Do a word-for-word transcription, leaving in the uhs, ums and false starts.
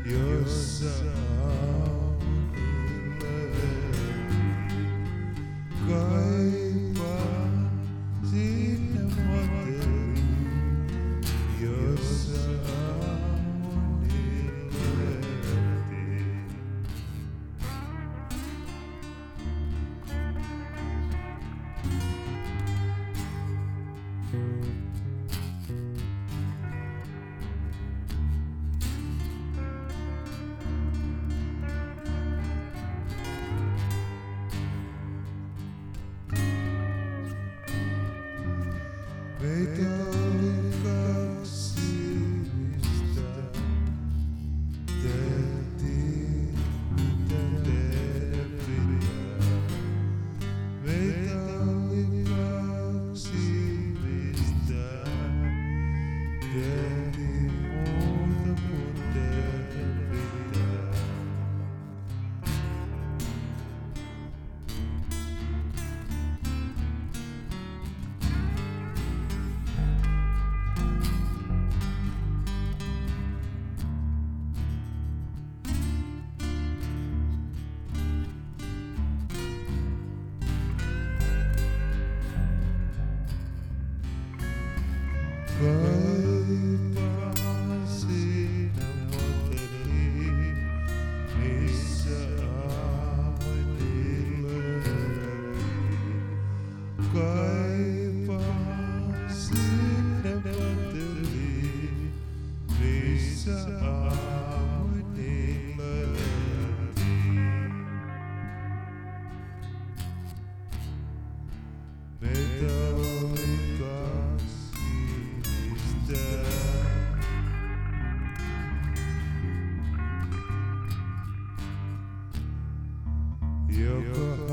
jossa kaipaan sinne materi, jossa meitä oli kaksi, mistä tehtiin mitä tehdä pitää. Meitä oli kaksi, mistä tehtiin muuta kuin tehdä pitää. Kaipaan siinä materi, missä aini löydettiin. Kaipaan sinne materi, missä aini löydettiin. Meitä oli kaksi, joka